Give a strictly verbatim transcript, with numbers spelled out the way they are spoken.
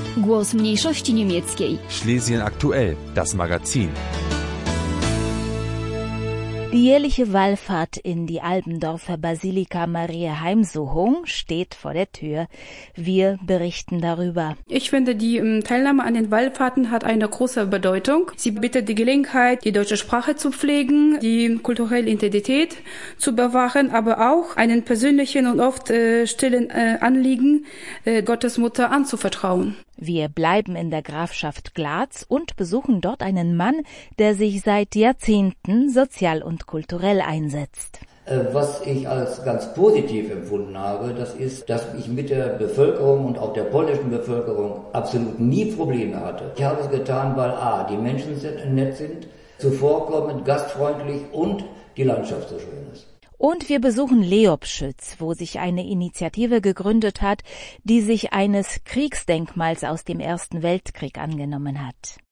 Głos mniejszości niemieckiej. Schlesien aktuell, das Magazin. Die jährliche Wallfahrt in die Albendorfer Basilika Mariä Heimsuchung steht vor der Tür. Wir berichten darüber. Ich finde, die Teilnahme an den Wallfahrten hat eine große Bedeutung. Sie bietet die Gelegenheit, die deutsche Sprache zu pflegen, die kulturelle Identität zu bewahren, aber auch einen persönlichen und oft äh, stillen äh, Anliegen äh, Gottes Mutter anzuvertrauen. Wir bleiben in der Grafschaft Glatz und besuchen dort einen Mann, der sich seit Jahrzehnten sozial und kulturell einsetzt. Was ich als ganz positiv empfunden habe, das ist, dass ich mit der Bevölkerung und auch der polnischen Bevölkerung absolut nie Probleme hatte. Ich habe es getan, weil a. die Menschen nett sind, zuvorkommend, gastfreundlich und die Landschaft so schön ist. Und wir besuchen Leobschütz, wo sich eine Initiative gegründet hat, die sich eines Kriegsdenkmals aus dem Ersten Weltkrieg angenommen hat.